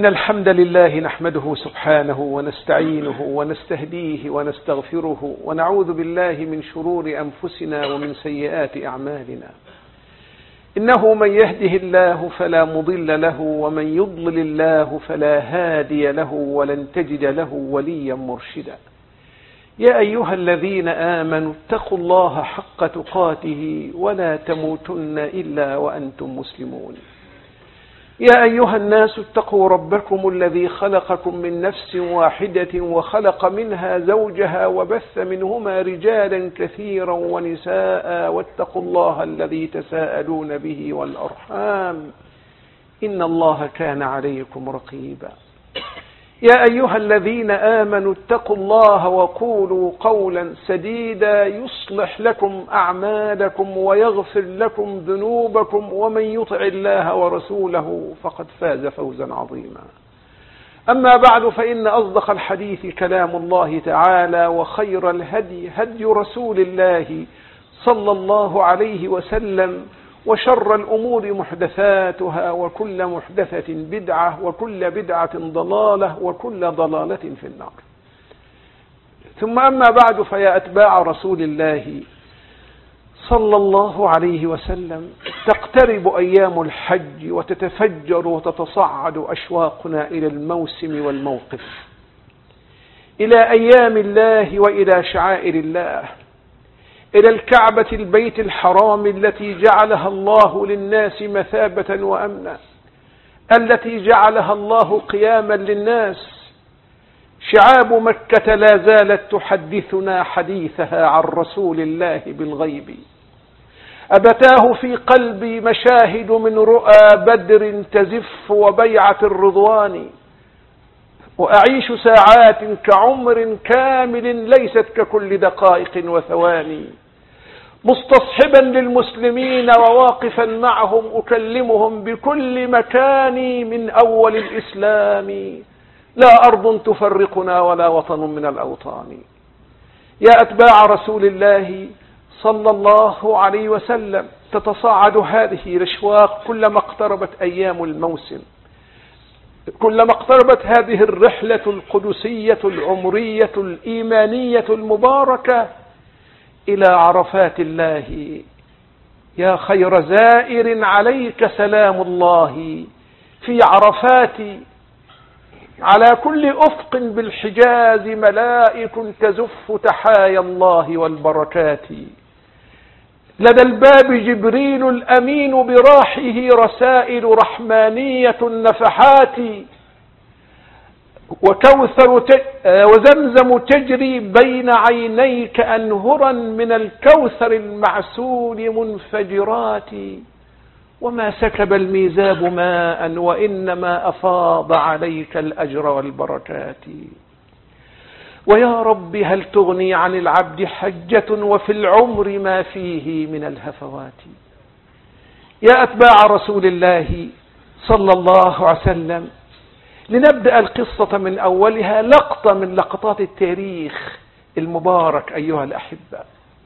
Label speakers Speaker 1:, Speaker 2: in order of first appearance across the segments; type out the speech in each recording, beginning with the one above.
Speaker 1: إن الحمد لله نحمده سبحانه ونستعينه ونستهديه ونستغفره ونعوذ بالله من شرور أنفسنا ومن سيئات أعمالنا. إنه من يهده الله فلا مضل له ومن يضلل الله فلا هادي له ولن تجد له وليا مرشدا. يا أيها الذين آمنوا اتقوا الله حق تقاته ولا تموتن إلا وأنتم مسلمون. يا أيها الناس اتقوا ربكم الذي خلقكم من نفس واحدة وخلق منها زوجها وبث منهما رجالا كثيرا ونساء واتقوا الله الذي تساءلون به والأرحام إن الله كان عليكم رقيبا. يا أيها الذين آمنوا اتقوا الله وقولوا قولا سديدا يصلح لكم أعمالكم ويغفر لكم ذنوبكم ومن يطع الله ورسوله فقد فاز فوزا عظيما. أما بعد فإن أصدق الحديث كلام الله تعالى وخير الهدي هدي رسول الله صلى الله عليه وسلم وشر الأمور محدثاتها وكل محدثة بدعة وكل بدعة ضلالة وكل ضلالة في النار. ثم أما بعد فيا أتباع رسول الله صلى الله عليه وسلم تقترب أيام الحج وتتفجر وتتصعد أشواقنا إلى الموسم والموقف، إلى أيام الله وإلى شعائر الله، إلى الكعبة البيت الحرام التي جعلها الله للناس مثابة وأمنا، التي جعلها الله قياما للناس. شعاب مكة لا زالت تحدثنا حديثها عن رسول الله بالغيب. أبتاه في قلبي مشاهد من رؤى بدر تزف وبيعة الرضوان، وأعيش ساعات كعمر كامل ليست ككل دقائق وثواني، مستصحبا للمسلمين وواقفا معهم أكلمهم بكل مكان من أول الإسلام. لا أرض تفرقنا ولا وطن من الأوطان. يا أتباع رسول الله صلى الله عليه وسلم تتصاعد هذه الأشواق كلما اقتربت أيام الموسم، كلما اقتربت هذه الرحلة القدسية العمرية الإيمانية المباركة إلى عرفات الله. يا خير زائر عليك سلام الله في عرفات، على كل أفق بالحجاز ملائك تزف تحايا الله والبركات. لدى الباب جبريل الأمين براحه رسائل رحمانية النفحات، وزمزم تجري بين عينيك أنهرا من الكوثر المعسول منفجرات. وما سكب الميزاب ماء وإنما أفاض عليك الأجر والبركات. ويا رب هل تغني عن العبد حجة وفي العمر ما فيه من الهفوات. يا أتباع رسول الله صلى الله عليه وسلم لنبدأ القصة من أولها، لقطة من لقطات التاريخ المبارك. أيها الأحبة،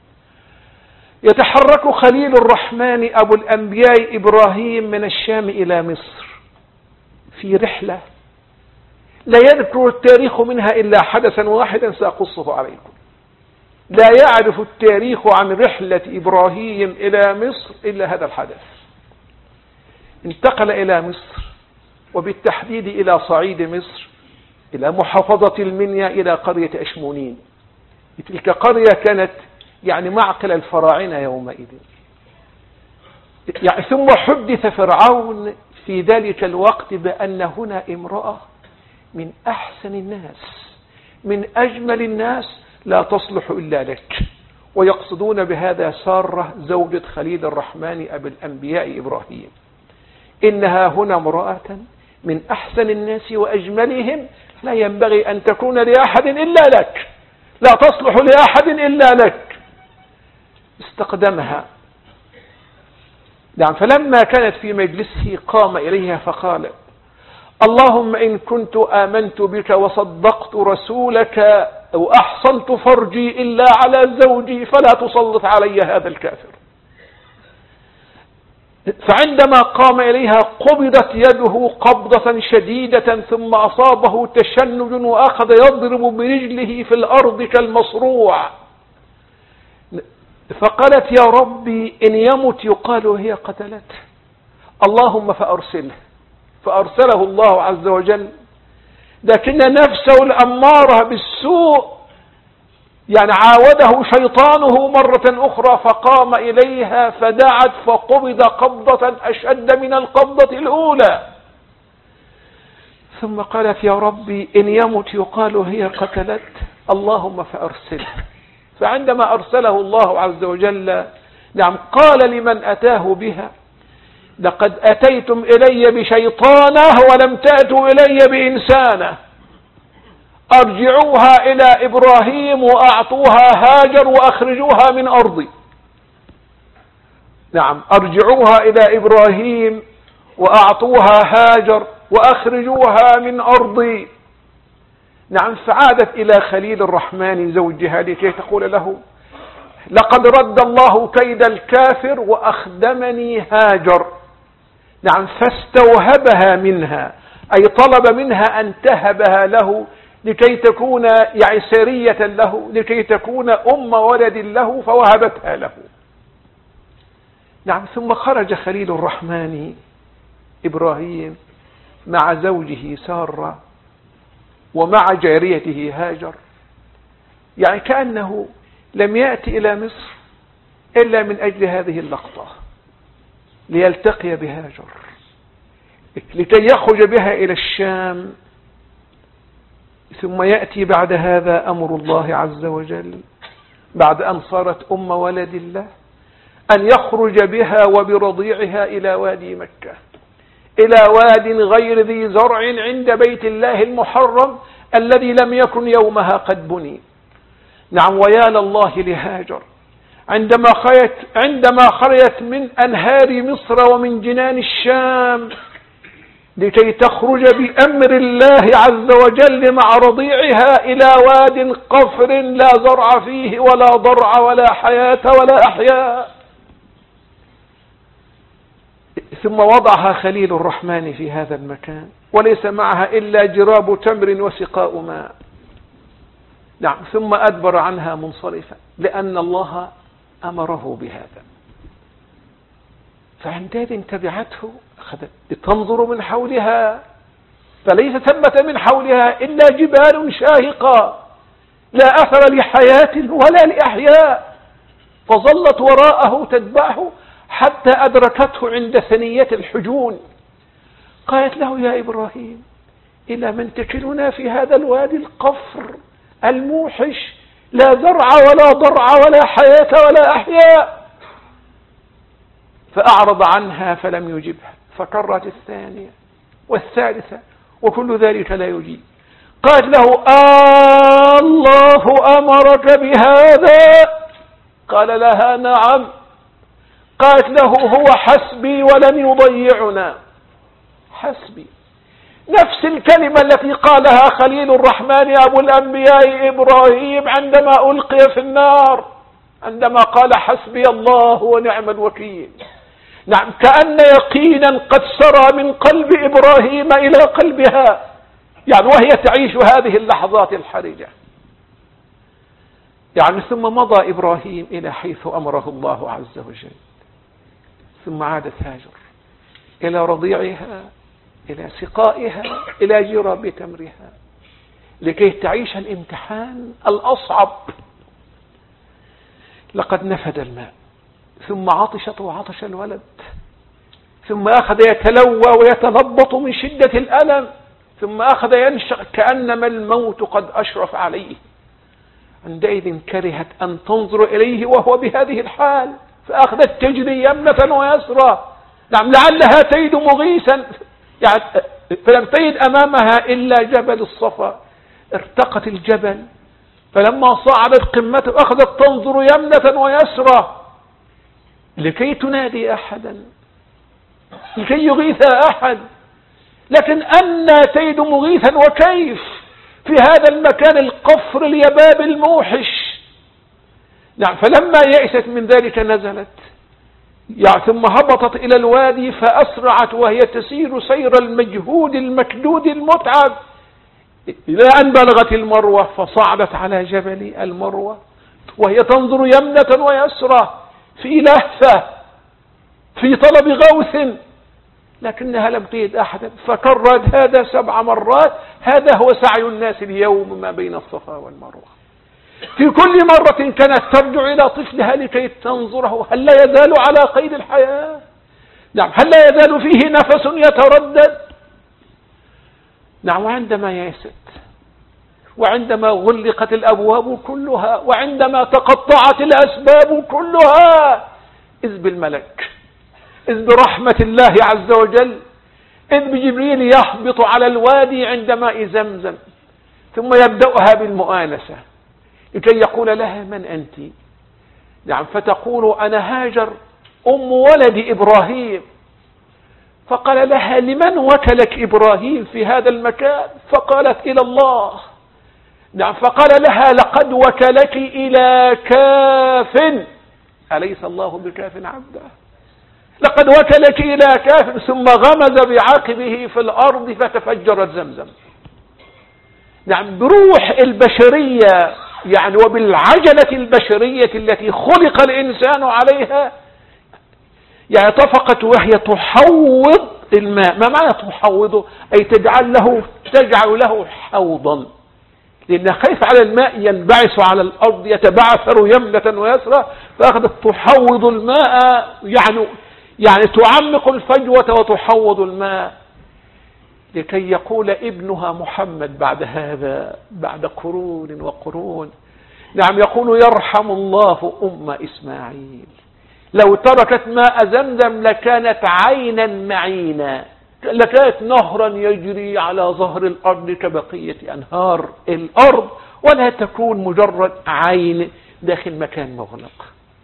Speaker 1: يتحرك خليل الرحمن أبو الأنبياء إبراهيم من الشام إلى مصر في رحلة لا يذكر التاريخ منها إلا حدثا واحدا سأقصه عليكم. لا يعرف التاريخ عن رحلة إبراهيم إلى مصر إلا هذا الحدث. انتقل إلى مصر، وبالتحديد إلى صعيد مصر، إلى محافظة المنيا، إلى قرية أشمونين. تلك قرية كانت معقل الفراعنة يومئذ. ثم حدث فرعون في ذلك الوقت بأن هنا امرأة من أحسن الناس، من أجمل الناس، لا تصلح إلا لك. ويقصدون بهذا سارة زوجة خليل الرحمن أبي الأنبياء إبراهيم. إنها هنا امرأة من أحسن الناس وأجملهم، لا ينبغي أن تكون لأحد إلا لك، لا تصلح لأحد إلا لك. استقدمها. فلما كانت في مجلسه قام إليها فقال: اللهم إن كنت آمنت بك وصدقت رسولك وأحصنت فرجي إلا على زوجي فلا تسلط علي هذا الكافر. فعندما قام إليها قبضت يده قبضة شديدة، ثم أصابه تشنج وأخذ يضرب برجله في الأرض كالمصروع. فقالت: يا ربي إن يمت يقال هي قتلته، اللهم فأرسله. فأرسله الله عز وجل، لكن نفسه الأمارة بالسوء يعني عاوده شيطانه مرة أخرى، فقام إليها فدعت فقبض قبضة أشد من القبضة الأولى. ثم قالت: يا ربي إن يمت يقال هي قتلته، اللهم فأرسله. فعندما أرسله الله عز وجل قال لمن أتاه بها: لقد أتيتم إلي بشيطانه ولم تأتوا إلي بإنسانه، أرجعوها إلى إبراهيم وأعطوها هاجر وأخرجوها من أرضي. أرجعوها إلى إبراهيم وأعطوها هاجر وأخرجوها من أرضي. فعادت إلى خليل الرحمن زوجها لكي تقول له: لقد رد الله كيد الكافر وأخدمني هاجر. فاستوهبها منها، أي طلب منها أن تهبها له لكي تكون سرية له، لكي تكون أم ولد له، فوهبتها له. ثم خرج خليل الرحمن إبراهيم مع زوجه سارة ومع جاريته هاجر، كأنه لم يأتي إلى مصر إلا من أجل هذه اللقطة، ليلتقي بهاجر، لكي يخرج بها إلى الشام. ثم يأتي بعد هذا أمر الله عز وجل، بعد أن صارت أم ولد الله، أن يخرج بها وبرضيعها إلى وادي مكة، إلى واد غير ذي زرع عند بيت الله المحرم الذي لم يكن يومها قد بني. ويا لله لهاجر عندما خرجت من أنهار مصر ومن جنان الشام لكي تخرج بأمر الله عز وجل مع رضيعها إلى واد قفر لا زرع فيه ولا ضرع ولا حياة ولا أحياء. ثم وضعها خليل الرحمن في هذا المكان، وليس معها إلا جراب تمر وسقاء ماء. ثم أدبر عنها منصرفا، لأن الله أمره بهذا. فعندئذ تبعته، أخذت لتنظر من حولها، فليس ثمة من حولها إلا جبال شاهقة لا أثر لحياة ولا لأحياء، فظلت وراءه تتبعه حتى أدركته عند ثنية الحجون. قالت له: يا إبراهيم إلى من تكلنا في هذا الوادي القفر الموحش، لا زرع ولا ضرع ولا حياة ولا أحياء. فأعرض عنها فلم يجبها، فكرت الثانية والثالثة وكل ذلك لا يجيب. قالت له: الله أمرك بهذا؟ قال لها: نعم. قالت له: هو حسبي ولن يضيعنا. حسبي، نفس الكلمة التي قالها خليل الرحمن أبو الأنبياء إبراهيم عندما ألقي في النار، عندما قال: حسبي الله ونعم الوكيل. كأن يقينا قد سرى من قلب إبراهيم إلى قلبها، وهي تعيش هذه اللحظات الحرجة. ثم مضى إبراهيم إلى حيث أمره الله عز وجل، ثم عادت هاجر إلى رضيعها، إلى سقائها، إلى جراب تمرها، لكي تعيش الامتحان الأصعب. لقد نفد الماء، ثم عطشت وعطش الولد، ثم أخذ يتلوى ويتنبط من شدة الألم، ثم أخذ ينشأ كأنما الموت قد أشرف عليه. عندئذ كرهت أن تنظر إليه وهو بهذه الحال، فأخذت تجري يمنة ويسرى، لعلها تجد مغيثا، فلم تجد أمامها إلا جبل الصفا. ارتقت الجبل، فلما صعدت قمته أخذت تنظر يمنة ويسرى لكي تنادي أحدا، لكي يغيث أحد، لكن أنى تجد مغيثا وكيف في هذا المكان القفر اليباب الموحش. فلما يئست من ذلك نزلت ثم هبطت إلى الوادي فأسرعت وهي تسير سير المجهود المكدود المتعب إلى أن بلغت المروة، فصعدت على جبل المروة وهي تنظر يمنة ويسرى في لهفة في طلب غوث، لكنها لم تجد أحدا، فكررت هذا 7 مرات. هذا هو سعي الناس اليوم ما بين الصفا والمروة. في كل مرة كانت ترجع إلى طفلها لكي تنظره هل لا يزال على قيد الحياة، نعم، هل لا يزال فيه نفس يتردد. نعم، وعندما يأست، وعندما غلقت الأبواب كلها، وعندما تقطعت الأسباب كلها، إذ بالملك، إذ برحمة الله عز وجل، إذ بجبريل يهبط على الوادي عند ماء زمزم، ثم يبدأها بالمؤانسة لكي يقول لها من أنت؟ نعم، فتقول أنا هاجر أم ولد إبراهيم. فقال لها لمن وكلك إبراهيم في هذا المكان؟ فقالت إلى الله. نعم، فقال لها لقد وكلك إلى كاف، أليس الله بكاف عبده؟ لقد وكلك إلى كاف. ثم غمز بعقبه في الأرض فتفجرت زمزم. نعم، بروح البشرية يعني وبالعجلة البشرية التي خلق الإنسان عليها، يعني طفقت وهي تحوض الماء. ما معنى تحوضه؟ أي تجعل له حوضا، لأنها خايف على الماء ينبعث على الأرض يتبعثر يمنة ويسرى، فأخذت تحوض الماء، يعني تعمق الفجوة وتحوض الماء، لكي يقول ابنها محمد بعد هذا، بعد قرون وقرون، نعم، يقول يرحم الله أم إسماعيل، لو تركت ماء زمزم لكانت عينا معينا، لكانت نهرا يجري على ظهر الأرض كبقية أنهار الأرض، ولا تكون مجرد عين داخل مكان مغلق.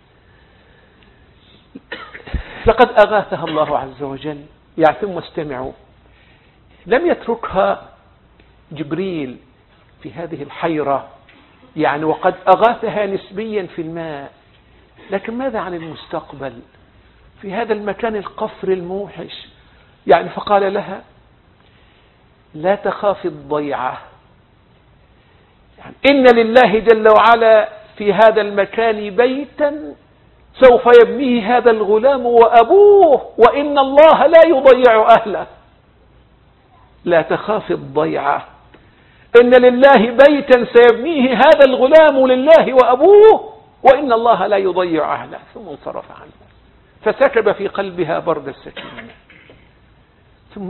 Speaker 1: لقد أغاثها الله عز وجل. يعني ثم استمعوا، لم يتركها جبريل في هذه الحيرة، يعني وقد أغاثها نسبيا في الماء، لكن ماذا عن المستقبل في هذا المكان القفر الموحش؟ يعني فقال لها لا تخافي الضيعة، يعني إن لله جل وعلا في هذا المكان بيتا سوف يبنيه هذا الغلام وأبوه، وإن الله لا يضيع أهله. لا تخافي الضيعة، إن لله بيتا سيبنيه هذا الغلام لله وأبوه، وإن الله لا يضيع أهله. ثم انصرف عنه، فسكب في قلبها برد السكينة. ثم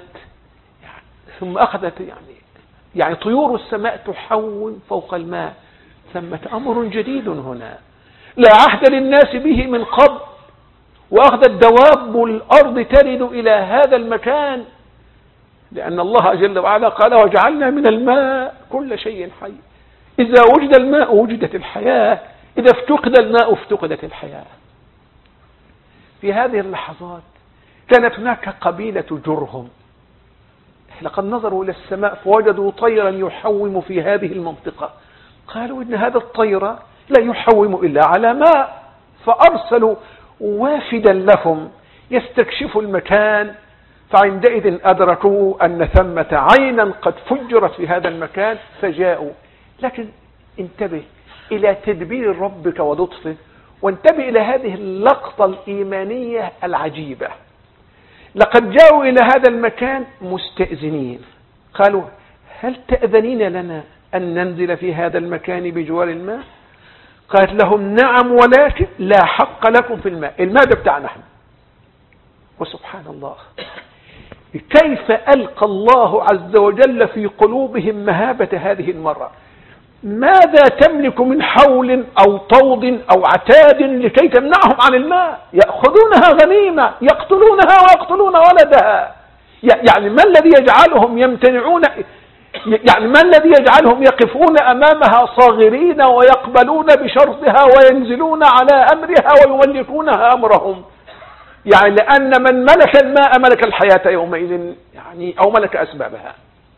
Speaker 1: أخذت يعني طيور السماء تحوم فوق الماء. ثمة أمر جديد هنا لا عهد للناس به من قبل، وأخذت دواب الأرض ترد إلى هذا المكان، لأن الله جل وعلا قال وجعلنا من الماء كل شيء حي. إذا وجد الماء وجدت الحياة، إذا افتقد الماء افتقدت الحياة. في هذه اللحظات كانت هناك قبيلة جرهم، لقد نظروا إلى السماء فوجدوا طيرا يحوم في هذه المنطقة، قالوا إن هذا الطير لا يحوم إلا على ماء، فأرسلوا وافدا لهم يستكشفوا المكان، فعندئذ أدركوا أن ثمة عينا قد فجرت في هذا المكان فجاءوا. لكن انتبه إلى تدبير ربك ولطفه، وانتبه إلى هذه اللقطة الإيمانية العجيبة. لقد جاءوا إلى هذا المكان مستأذنين، قالوا هل تأذنين لنا أن ننزل في هذا المكان بجوار الماء؟ قالت لهم نعم، ولكن لا حق لكم في الماء، الماء ده بتاعنا نحن. وسبحان الله، كيف ألقى الله عز وجل في قلوبهم مهابة هذه المرة. ماذا تملك من حول أو طود أو عتاد لكي تمنعهم عن الماء؟ يأخذونها غنيمة، يقتلونها ويقتلون ولدها. يعني ما الذي يجعلهم يمتنعون؟ يعني ما الذي يجعلهم يقفون أمامها صاغرين ويقبلون بشرطها وينزلون على أمرها ويملكونها أمرهم؟ يعني لأن من ملك الماء ملك الحياة يومئذ، يعني أو ملك أسبابها.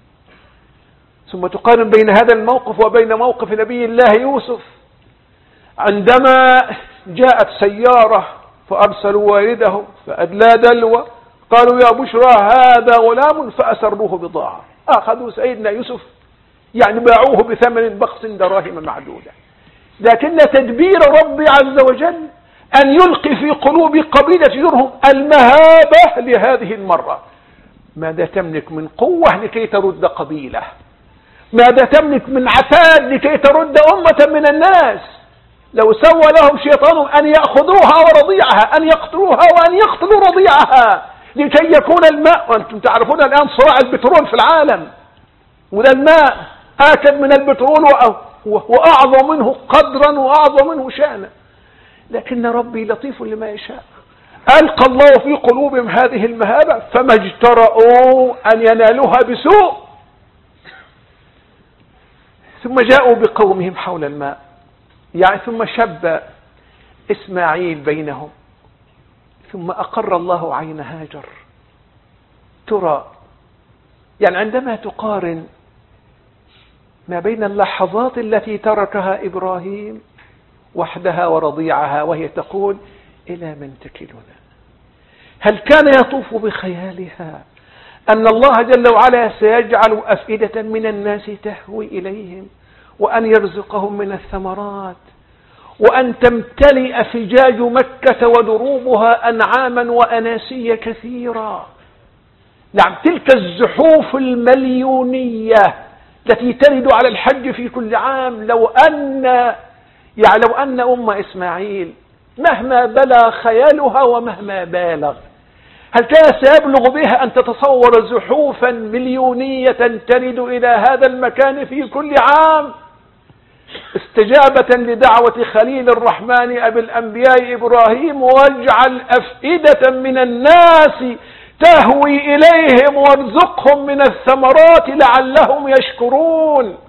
Speaker 1: ثم تقارن بين هذا الموقف وبين موقف نبي الله يوسف، عندما جاءت سيارة فأرسلوا والدهم فأدلى دلوه، قالوا يا بشرى هذا غلام فأسروه بضاعة. أخذوا سيدنا يوسف يعني باعوه بثمن بخس دراهم معدودة. لكن تدبير ربي عز وجل أن يلقي في قلوب قبيلة جرهم المهابة لهذه المرة. ماذا تملك من قوة لكي ترد قبيلة؟ ماذا تملك من عتاد لكي ترد أمة من الناس؟ لو سوى لهم شيطان أن يأخذوها ورضيعها، أن يقتلوها وأن يقتلوا رضيعها لكي يكون الماء. وأنتم تعرفون الآن صراع البترول في العالم، وده الماء آكد من البترول وأعظم منه قدرا وأعظم منه شأنا. لكن ربي لطيف لما يشاء، ألقى الله في قلوبهم هذه المهابة فما اجترؤوا أن ينالوها بسوء. ثم جاءوا بقومهم حول الماء، يعني ثم شب إسماعيل بينهم، ثم أقر الله عين هاجر. ترى يعني عندما تقارن ما بين اللحظات التي تركها إبراهيم وحدها ورضيعها وهي تقول إلى من تكلنا، هل كان يطوف بخيالها أن الله جل وعلا سيجعل أفئدة من الناس تهوي إليهم، وأن يرزقهم من الثمرات، وأن تمتلئ فجاج مكة ودروبها أنعاما وأناسيا كثيرا؟ نعم، تلك الزحوف المليونية التي ترد على الحج في كل عام، لو أن أم إسماعيل مهما بلغ خيالها ومهما بالغ، هل كان سيبلغ بها أن تتصور زحوفا مليونية ترد إلى هذا المكان في كل عام؟ استجابة لدعوة خليل الرحمن أبي الأنبياء إبراهيم: واجعل أفئدة من الناس تهوي إليهم وارزقهم من الثمرات لعلهم يشكرون.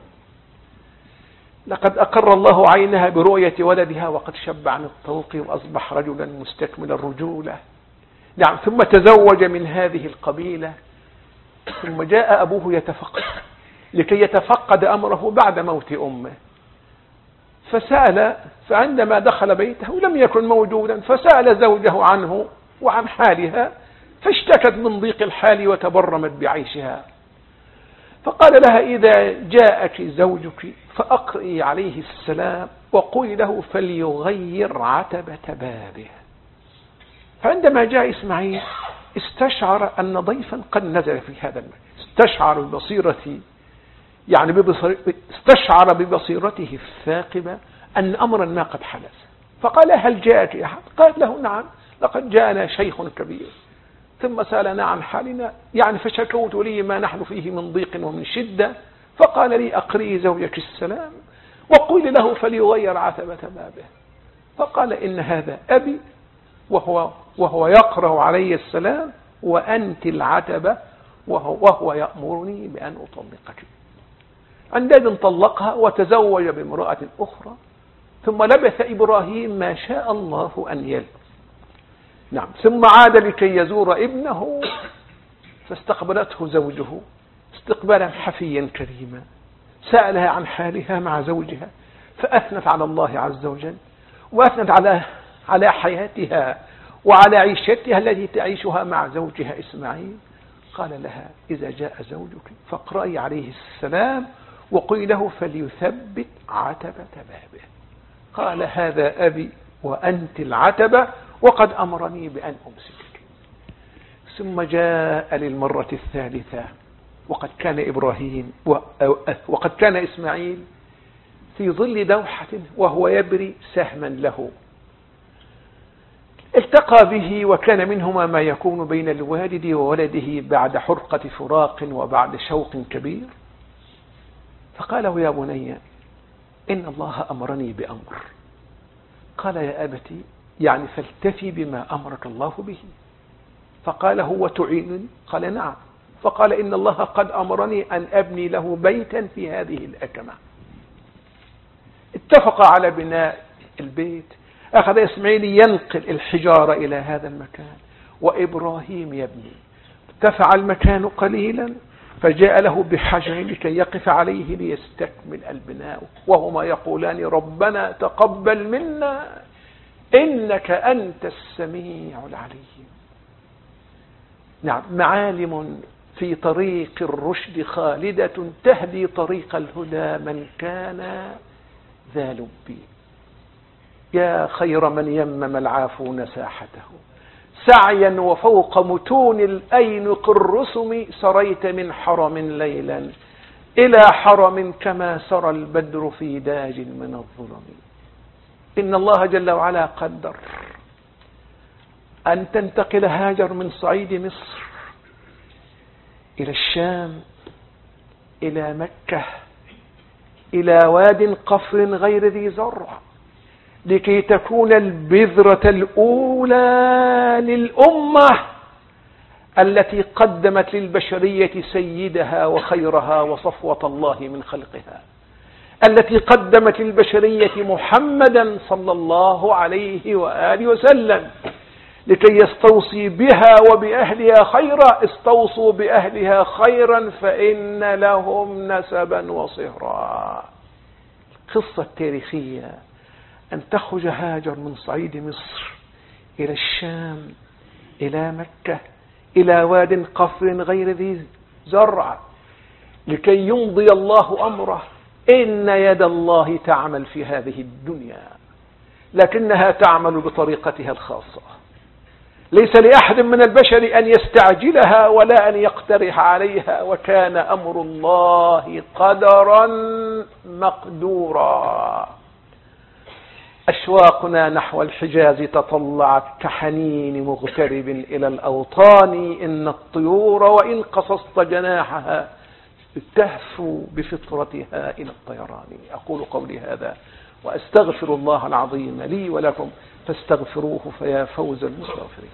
Speaker 1: لقد أقر الله عينها برؤية ولدها وقد شب عن الطوق وأصبح رجلا مستكمل الرجولة. نعم، ثم تزوج من هذه القبيلة، ثم جاء أبوه يتفقد لكي يتفقد أمره بعد موت أمه، فسأل، فعندما دخل بيته لم يكن موجودا، فسأل زوجه عنه وعن حالها، فاشتكت من ضيق الحال وتبرمت بعيشها. فقال لها: إذا جاءك زوجك فأقرئي عليه السلام وقولي له فليغير عتبة بابه. فعندما جاء إسماعيل استشعر أن ضيفا قد نزل في هذا المكان، استشعر ببصيرته الثاقبة أن أمرا ما قد حدث. فقال: هل جاءك أحد؟ قالت له: نعم، لقد جاءنا شيخ كبير. ثم سألنا عن حالنا، فشكوت لي ما نحن فيه من ضيق ومن شدة. فقال لي: أقرئي زوجك السلام وقولي له فليغير عتبة بابه. فقال: إن هذا أبي وهو يقرأ علي السلام وأنت العتبة وهو يأمرني بأن أطلقك. عندئذ طلقها وتزوج بامرأة أخرى، ثم لبث إبراهيم ما شاء الله أن يلبث. نعم، ثم عاد لكي يزور ابنه، فاستقبلته زوجه استقبالا حفيا كريما، سألها عن حالها مع زوجها، فأثنت على الله عز وجل، وأثنت على حياتها وعلى عيشتها التي تعيشها مع زوجها إسماعيل. قال لها: إذا جاء زوجك فاقرأي عليه السلام وقولي له فليثبت عتبة بابه. قال: هذا أبي وأنت العتبة وقد أمرني بأن أمسكك. ثم جاء للمرة الثالثة، وقد كان إسماعيل في ظل دوحة وهو يبري سهما له، التقى به وكان منهما ما يكون بين الوالد وولده بعد حرقة فراق وبعد شوق كبير. فقال له: يا بني، إن الله أمرني بأمر. قال: يا أبتي، فالتفي بما أمرك الله به. فقال: هو تعينني؟ قال: نعم. فقال: إن الله قد أمرني أن أبني له بيتا في هذه الأكمة. اتفق على بناء البيت. أخذ إسماعيل ينقل الحجارة إلى هذا المكان وإبراهيم يبني. ارتفع المكان قليلا فجاء له بحجر لكي يقف عليه ليستكمل البناء، وهما يقولان: ربنا تقبل منا إنك أنت السميع العليم. نعم، معالم في طريق الرشد خالدة تهدي طريق الهدى من كان ذا لب. يا خير من يمم العافون ساحته سعيا وفوق متون الأينق الرسم سريت من حرم ليلا إلى حرم كما سرى البدر في داج من الظلم. إن الله جل وعلا قدر أن تنتقل هاجر من صعيد مصر إلى الشام، إلى مكة، إلى واد قفر غير ذي زرع، لكي تكون البذرة الأولى للأمة التي قدمت للبشرية سيدها وخيرها وصفوة الله من خلقها، التي قدمت للبشرية محمدا صلى الله عليه وآله وسلم، لكي يستوصي بها وبأهلها خيرا. استوصوا بأهلها خيرا فإن لهم نسبا وصهرا. القصة التاريخية أن تخرج هاجر من صعيد مصر إلى الشام، إلى مكة، إلى واد قفر غير ذي زرع، لكي يمضي الله أمره. إن يد الله تعمل في هذه الدنيا، لكنها تعمل بطريقتها الخاصة. ليس لأحد من البشر أن يستعجلها ولا أن يقترح عليها، وكان أمر الله قدرا مقدورا. أشواقنا نحو الحجاز تطلعت كحنين مغترب إلى الأوطان. إن الطيور وإن قصصت جناحها تهفو بفطرتها إلى الطيران. أقول قولي هذا وأستغفر الله العظيم لي ولكم فاستغفروه فيا فوز المستغفرين.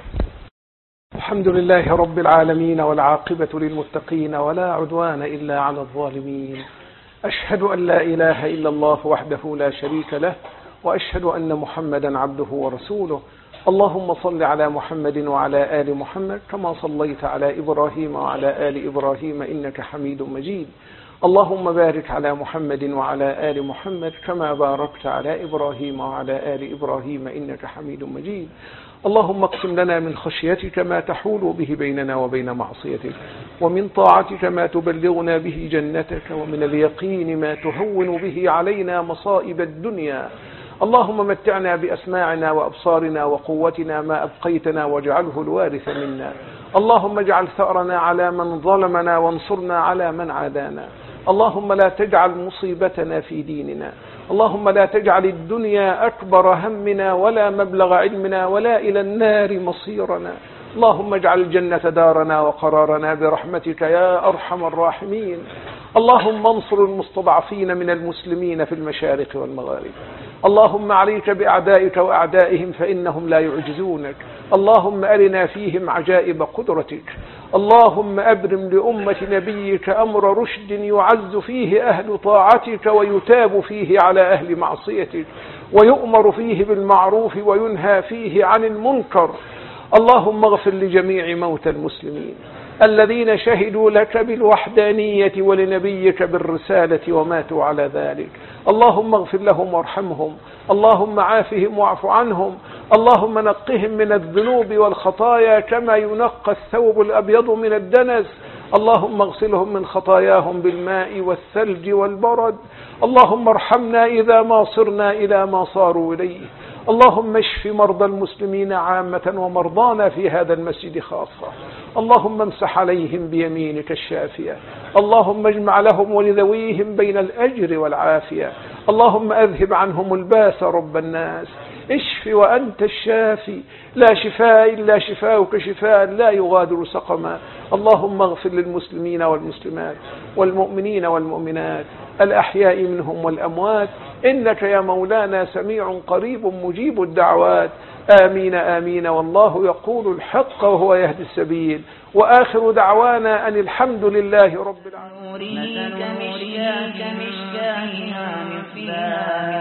Speaker 1: الحمد لله رب العالمين، والعاقبة للمتقين، ولا عدوان إلا على الظالمين. أشهد أن لا إله إلا الله وحده لا شريك له، وأشهد أن محمدا عبده ورسوله. اللهم صل على محمد وعلى آل محمد كما صليت على إبراهيم وعلى آل إبراهيم إنك حميد مجيد. اللهم بارك على محمد وعلى آل محمد كما باركت على إبراهيم وعلى آل إبراهيم إنك حميد مجيد. اللهم اقسم لنا من خشيتك ما تحول به بيننا وبين معصيتك، ومن طاعتك ما تبلغنا به جنتك، ومن اليقين ما تهون به علينا مصائب الدنيا. اللهم متعنا بأسماعنا وأبصارنا وقوتنا ما أبقيتنا، واجعله الوارث منا. اللهم اجعل ثأرنا على من ظلمنا، وانصرنا على من عادانا. اللهم لا تجعل مصيبتنا في ديننا. اللهم لا تجعل الدنيا أكبر همنا ولا مبلغ علمنا ولا إلى النار مصيرنا. اللهم اجعل الجنة دارنا وقرارنا برحمتك يا أرحم الراحمين. اللهم انصر المستضعفين من المسلمين في المشارق والمغارب. اللهم عليك بأعدائك وأعدائهم فإنهم لا يعجزونك. اللهم أرنا فيهم عجائب قدرتك. اللهم أبرم لأمة نبيك أمر رشد يعز فيه أهل طاعتك، ويتاب فيه على أهل معصيتك، ويؤمر فيه بالمعروف وينهى فيه عن المنكر. اللهم اغفر لجميع موتى المسلمين الذين شهدوا لك بالوحدانية ولنبيك بالرسالة وماتوا على ذلك. اللهم اغفر لهم وارحمهم. اللهم عافهم واعف عنهم. اللهم نقهم من الذنوب والخطايا كما ينقى الثوب الأبيض من الدنس. اللهم اغسلهم من خطاياهم بالماء والثلج والبرد. اللهم ارحمنا إذا ما صرنا إلى ما صاروا إليه. اللهم اشف مرضى المسلمين عامة ومرضانا في هذا المسجد خاصة. اللهم امسح عليهم بيمينك الشافية. اللهم اجمع لهم ولذويهم بين الأجر والعافية. اللهم أذهب عنهم الباس رب الناس. اشف وأنت الشافي، لا شفاء إلا شفاؤك شفاء لا يغادر سقما. اللهم اغفر للمسلمين والمسلمات والمؤمنين والمؤمنات الأحياء منهم والأموات، إنك يا مولانا سميع قريب مجيب الدعوات. آمين آمين. والله يقول الحق وهو يهدي السبيل. وآخر دعوانا أن الحمد لله رب العالمين.